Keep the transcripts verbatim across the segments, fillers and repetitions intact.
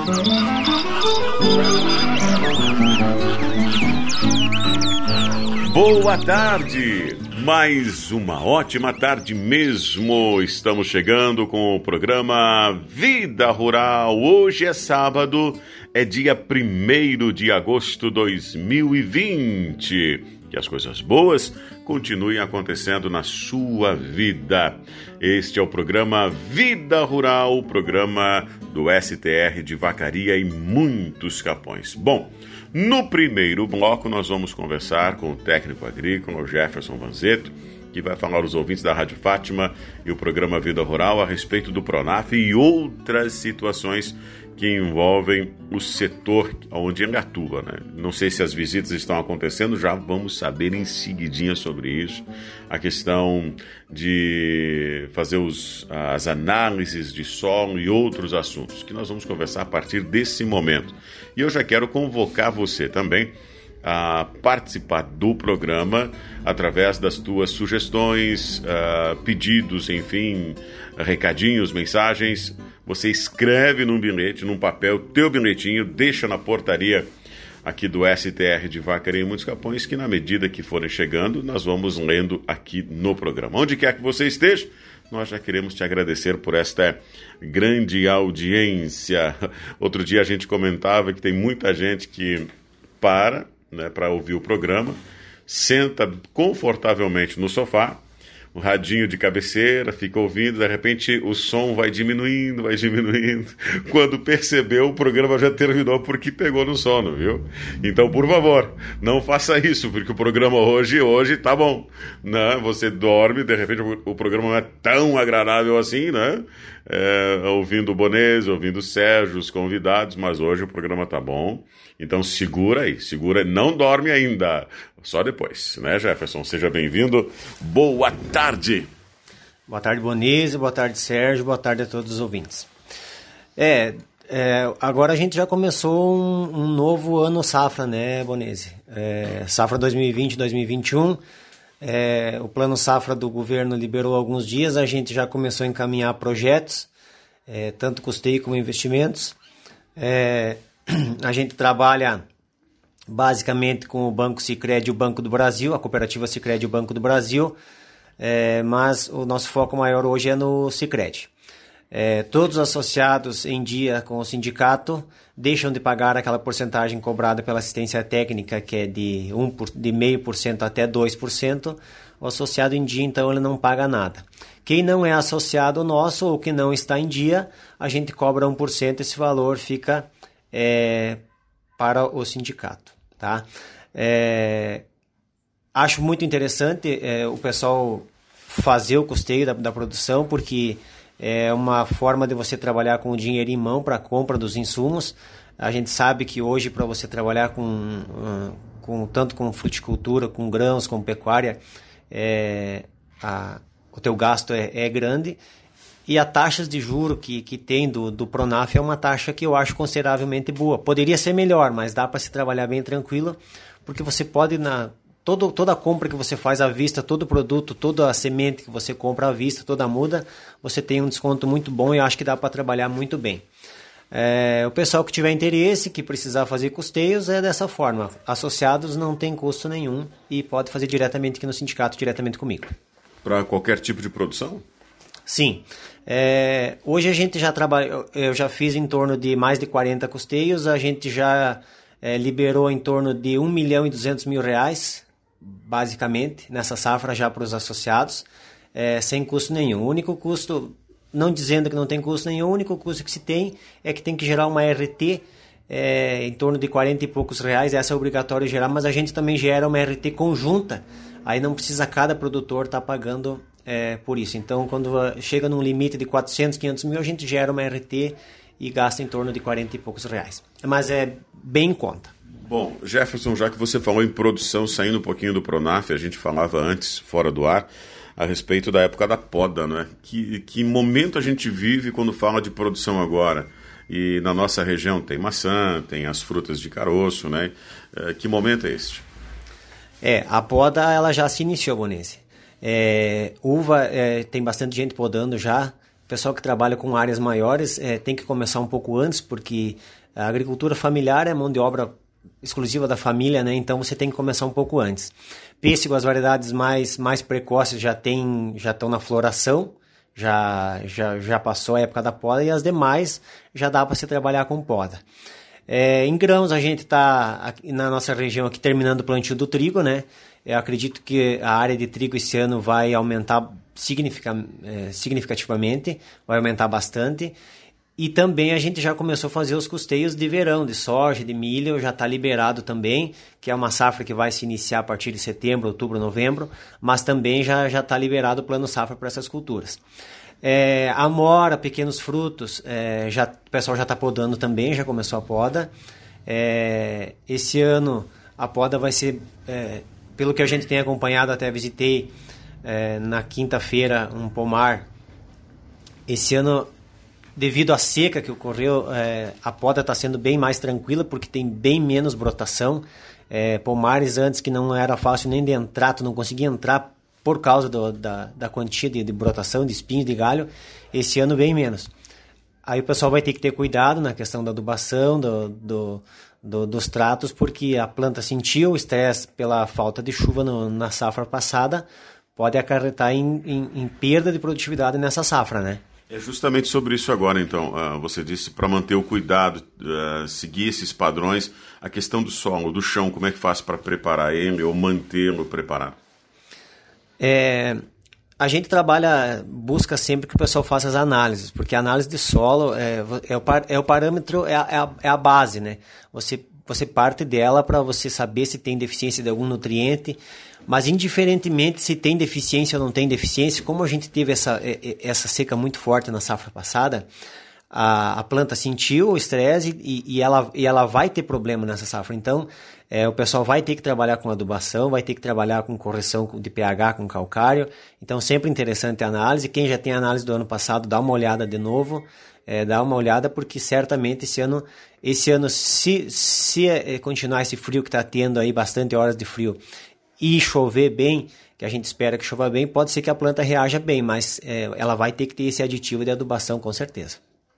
Boa tarde, mais uma ótima tarde mesmo. Estamos chegando com o programa Vida Rural. Hoje é sábado, é dia primeiro de agosto de dois mil e vinte. Que as coisas boas continuem acontecendo na sua vida. Este é o programa Vida Rural, o programa do S T R de Vacaria e muitos Capões. Bom, no primeiro bloco nós vamos conversar com o técnico agrícola Jefferson Vanzeto, que vai falar aos ouvintes da Rádio Fátima e o programa Vida Rural a respeito do Pronaf e outras situações que envolvem o setor onde ele atua, né? Não sei se as visitas estão acontecendo, já vamos saber em seguidinha sobre isso. A questão de fazer os, as análises de solo e outros assuntos, que nós vamos conversar a partir desse momento. E eu já quero convocar você também a participar do programa através das tuas sugestões, uh, pedidos, enfim, recadinhos, mensagens. Você escreve num bilhete, num papel, teu bilhetinho, deixa na portaria aqui do S T R de Vacaria e muitos Capões, que na medida que forem chegando, nós vamos lendo aqui no programa. Onde quer que você esteja, nós já queremos te agradecer por esta grande audiência. Outro dia a gente comentava que tem muita gente que para, né, para ouvir o programa, senta confortavelmente no sofá, o radinho de cabeceira, fica ouvindo, de repente o som vai diminuindo, vai diminuindo. Quando percebeu, o programa já terminou porque pegou no sono, viu? Então, por favor, não faça isso, porque o programa hoje, hoje tá bom, né? Você dorme, de repente o programa não é tão agradável assim, né? É, ouvindo o Bonese, ouvindo o Sérgio, os convidados, mas hoje o programa tá bom. Então segura aí, segura, não dorme ainda, só depois, né, Jefferson? Seja bem-vindo, boa tarde. Boa tarde, Bonese, boa tarde, Sérgio, boa tarde a todos os ouvintes. É, é agora a gente já começou um, um novo ano safra, né, Bonese? É, safra dois mil e vinte, dois mil e vinte e um, é, o plano safra do governo liberou alguns dias, a gente já começou a encaminhar projetos, é, tanto custeio como investimentos. É, a gente trabalha basicamente com o Banco Sicredi e o Banco do Brasil, a cooperativa Sicredi e o Banco do Brasil, é, mas o nosso foco maior hoje é no Sicredi. É, todos os associados em dia com o sindicato deixam de pagar aquela porcentagem cobrada pela assistência técnica, que é de, um por, de zero vírgula cinco por cento até dois por cento. O associado em dia, então, ele não paga nada. Quem não é associado nosso ou que não está em dia, a gente cobra um por cento, esse valor fica É, para o sindicato, tá? É, acho muito interessante é, o pessoal fazer o custeio da, da produção, porque é uma forma de você trabalhar com o dinheiro em mão para a compra dos insumos. A gente sabe que hoje, para você trabalhar com, com tanto com fruticultura, com grãos, com pecuária, é, a, o teu gasto é, é grande. E a taxa de juro que, que tem do, do Pronaf é uma taxa que eu acho consideravelmente boa. Poderia ser melhor, mas dá para se trabalhar bem tranquilo, porque você pode, na todo, toda a compra que você faz à vista, todo produto, toda a semente que você compra à vista, toda a muda, você tem um desconto muito bom e eu acho que dá para trabalhar muito bem. É, o pessoal que tiver interesse, que precisar fazer custeios, é dessa forma. Associados não tem custo nenhum e pode fazer diretamente aqui no sindicato, diretamente comigo. Para qualquer tipo de produção? Sim. É, hoje a gente já trabalha, eu já fiz em torno de mais de quarenta custeios, a gente já é, liberou em torno de um milhão e duzentos mil reais, basicamente, nessa safra já para os associados, é, sem custo nenhum. O único custo, não dizendo que não tem custo nenhum, o único custo que se tem é que tem que gerar uma R T é, em torno de quarenta e poucos reais, essa é obrigatório gerar, mas a gente também gera uma R T conjunta, aí não precisa cada produtor estar tá pagando É, por isso. Então, quando chega num limite de quatrocentos, quinhentos mil, a gente gera uma R T e gasta em torno de quarenta e poucos reais. Mas é bem em conta. Bom, Jefferson, já que você falou em produção, saindo um pouquinho do Pronaf, a gente falava antes, fora do ar, a respeito da época da poda, né? Que, que momento a gente vive quando fala de produção agora? E na nossa região tem maçã, tem as frutas de caroço, né? É, que momento é este? É, a poda ela já se iniciou, Bonese. É, uva, é, tem bastante gente podando já, pessoal que trabalha com áreas maiores é, tem que começar um pouco antes, porque a agricultura familiar é mão de obra exclusiva da família, né? Então você tem que começar um pouco antes. Pêssego, as variedades mais, mais precoces já tem, já estão na floração, já, já, já passou a época da poda, e as demais já dá para se trabalhar com poda. É, em grãos, a gente está na nossa região aqui terminando o plantio do trigo, né? Eu acredito que a área de trigo esse ano vai aumentar significa, é, significativamente, vai aumentar bastante. E também a gente já começou a fazer os custeios de verão, de soja, de milho, já está liberado também, que é uma safra que vai se iniciar a partir de setembro, outubro, novembro, mas também já já está liberado o plano safra para essas culturas. É, amora, pequenos frutos, é, já, o pessoal já está podando também, já começou a poda. É, esse ano a poda vai ser, é, pelo que a gente tem acompanhado, até visitei é, na quinta-feira um pomar. Esse ano, devido à seca que ocorreu, é, a poda está sendo bem mais tranquila, porque tem bem menos brotação. É, pomares antes que não era fácil nem de entrar, tu não conseguia entrar por causa do, da, da quantia de, de brotação, de espinhos de galho. Esse ano bem menos. Aí o pessoal vai ter que ter cuidado na questão da adubação, do, do, do, dos tratos, porque a planta sentiu o estresse pela falta de chuva no, na safra passada, pode acarretar em, em, em perda de produtividade nessa safra, né? É justamente sobre isso agora, então. Uh, você disse para manter o cuidado, uh, seguir esses padrões, a questão do solo, do chão, como é que faz para preparar ele ou mantê-lo preparado? É, a gente trabalha, busca sempre que o pessoal faça as análises, porque a análise de solo é, é, o, par, é o parâmetro, é a, é, a, é a base, né? Você, você parte dela para você saber se tem deficiência de algum nutriente. Mas indiferentemente se tem deficiência ou não tem deficiência, como a gente teve essa, essa seca muito forte na safra passada, a, a planta sentiu o estresse e, e, ela, e ela vai ter problema nessa safra. Então, é, o pessoal vai ter que trabalhar com adubação, vai ter que trabalhar com correção de pH, com calcário. Então, sempre interessante a análise. Quem já tem a análise do ano passado, dá uma olhada de novo. É, dá uma olhada, porque certamente esse ano, esse ano se, se é, continuar esse frio que está tendo aí, bastante horas de frio, e chover bem, que a gente espera que chova bem, pode ser que a planta reaja bem, mas é, ela vai ter que ter esse aditivo de adubação, com certeza.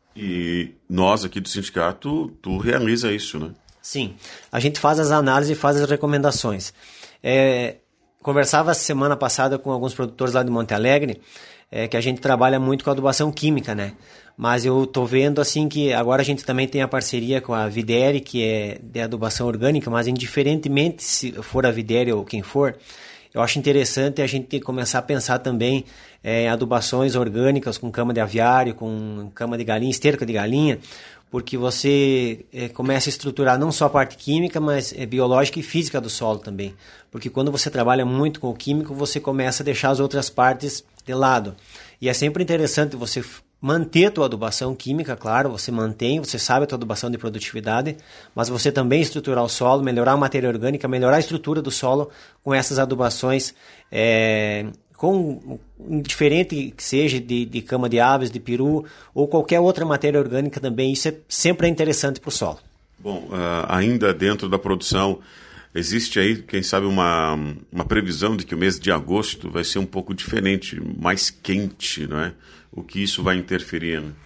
E nós aqui do sindicato, tu realiza isso, né? Sim, a gente faz as análises e faz as recomendações. É, conversava semana passada com alguns produtores lá de Monte Alegre, é, que a gente trabalha muito com adubação química, né? Mas eu tô vendo assim que agora a gente também tem a parceria com a Videre, que é de adubação orgânica, mas indiferentemente se for a Videre ou quem for, eu acho interessante a gente começar a pensar também é, em adubações orgânicas com cama de aviário, com cama de galinha, esterco de galinha, porque você é, começa a estruturar não só a parte química, mas é, biológica e física do solo também. Porque quando você trabalha muito com o químico, você começa a deixar as outras partes de lado. E é sempre interessante você manter a tua adubação química, claro, você mantém, você sabe a tua adubação de produtividade, mas você também estruturar o solo, melhorar a matéria orgânica, melhorar a estrutura do solo com essas adubações, é, com, diferente que seja de, de cama de aves, de peru, ou qualquer outra matéria orgânica também, isso é, sempre é interessante para o solo. Bom, uh, ainda dentro da produção, existe aí, quem sabe, uma, uma previsão de que o mês de agosto vai ser um pouco diferente, mais quente, não é? O que isso vai interferir, né?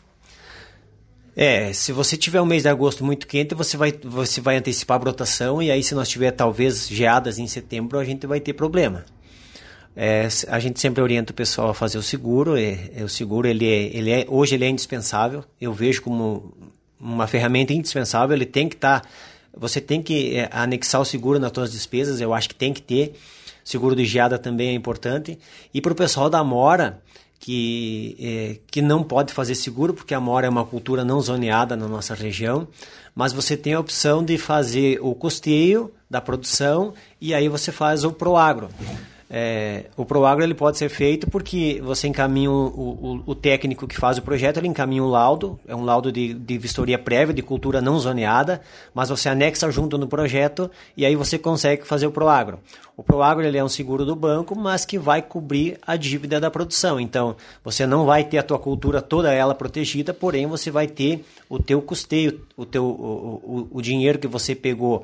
É, se você tiver um mês de agosto muito quente, você vai, você vai antecipar a brotação, e aí se nós tiver talvez geadas em setembro, a gente vai ter problema. É, a gente sempre orienta o pessoal a fazer o seguro, é, é, o seguro ele é, ele é, hoje ele é indispensável, eu vejo como uma ferramenta indispensável, ele tem que estar, tá, você tem que é, anexar o seguro nas suas despesas, eu acho que tem que ter, seguro de geada também é importante, e para o pessoal da amora, que, é, que não pode fazer seguro, porque a amora é uma cultura não zoneada na nossa região, mas você tem a opção de fazer o custeio da produção e aí você faz o Proagro. É, o Proagro ele pode ser feito porque você encaminha o, o, o técnico que faz o projeto, ele encaminha um laudo, é um laudo de, de vistoria prévia de cultura não zoneada, mas você anexa junto no projeto e aí você consegue fazer o Proagro. O Proagro ele é um seguro do banco, mas que vai cobrir a dívida da produção. Então, você não vai ter a tua cultura toda ela protegida, porém você vai ter o teu custeio, o, teu, o, o, o dinheiro que você pegou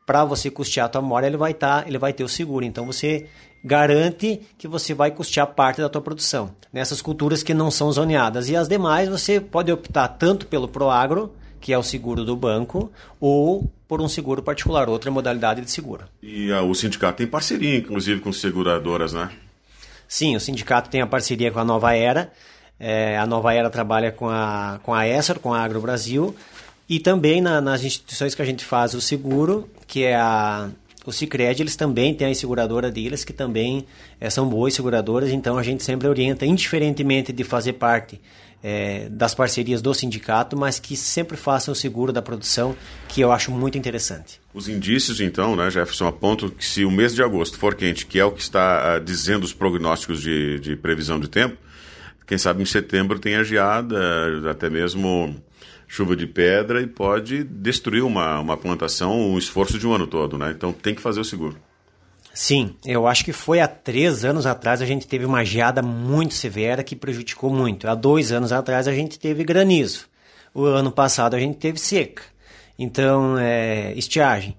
para você custear a tua memória, ele vai, tá, ele vai ter o seguro. Então, você garante que você vai custear parte da tua produção nessas culturas que não são zoneadas. E as demais, você pode optar tanto pelo Proagro, que é o seguro do banco, ou por um seguro particular, outra modalidade de seguro. E a, o sindicato tem parceria, inclusive, com seguradoras, né? Sim, o sindicato tem a parceria com a Nova Era. É, a Nova Era trabalha com a, com a Essor, com a Agro Brasil, e também na, nas instituições que a gente faz o seguro, que é a, o Sicredi, eles também têm a seguradora deles, que também é, são boas seguradoras, então a gente sempre orienta, indiferentemente de fazer parte é, das parcerias do sindicato, mas que sempre façam o seguro da produção, que eu acho muito interessante. Os indícios, então, né, Jefferson, apontam que se o mês de agosto for quente, que é o que está uh, dizendo os prognósticos de, de previsão de tempo, quem sabe em setembro tem a geada, até mesmo chuva de pedra, e pode destruir uma, uma plantação, um esforço de um ano todo, né? Então tem que fazer o seguro. Sim, eu acho que foi há três anos atrás a gente teve uma geada muito severa que prejudicou muito. Há dois anos atrás a gente teve granizo. O ano passado a gente teve seca. Então, é, estiagem.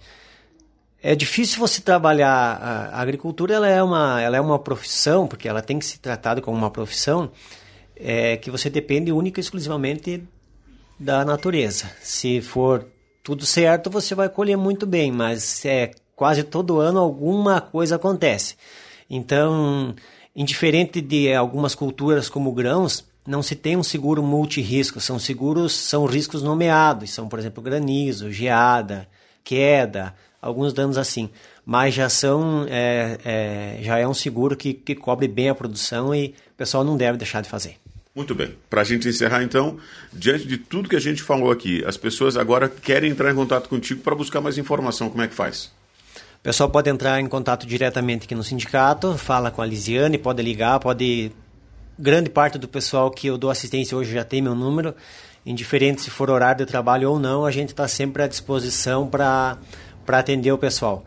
É difícil você trabalhar. A agricultura ela é, uma, ela é uma profissão, porque ela tem que ser tratada como uma profissão, é, que você depende única e exclusivamente da natureza. Se for tudo certo, você vai colher muito bem, mas é, quase todo ano alguma coisa acontece. Então, indiferente de algumas culturas como grãos, não se tem um seguro multirrisco, são seguros, são riscos nomeados, são, por exemplo, granizo, geada, queda, alguns danos assim, mas já são é, é, já é um seguro que, que cobre bem a produção e o pessoal não deve deixar de fazer. Muito bem. Para a gente encerrar, então, diante de tudo que a gente falou aqui, as pessoas agora querem entrar em contato contigo para buscar mais informação. Como é que faz? O pessoal pode entrar em contato diretamente aqui no sindicato, fala com a Lisiane, pode ligar, pode... Grande parte do pessoal que eu dou assistência hoje já tem meu número. Indiferente se for horário de trabalho ou não, a gente está sempre à disposição para para atender o pessoal.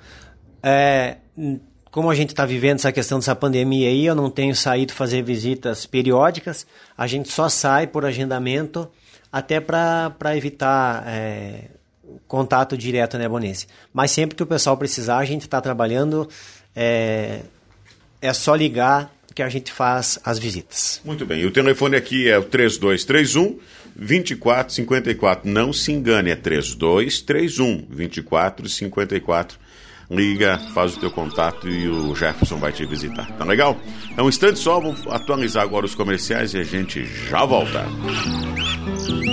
É, como a gente está vivendo essa questão dessa pandemia aí, eu não tenho saído fazer visitas periódicas, a gente só sai por agendamento, até para evitar é, contato direto, né, Bonense? Mas sempre que o pessoal precisar, a gente está trabalhando, é, é só ligar que a gente faz as visitas. Muito bem, e o telefone aqui é o três dois três um, dois quatro cinco quatro. Não se engane, é três dois três um, dois quatro cinco quatro. Liga, faz o teu contato e o Jefferson vai te visitar. Tá legal? É um instante só, vou atualizar agora os comerciais e a gente já volta.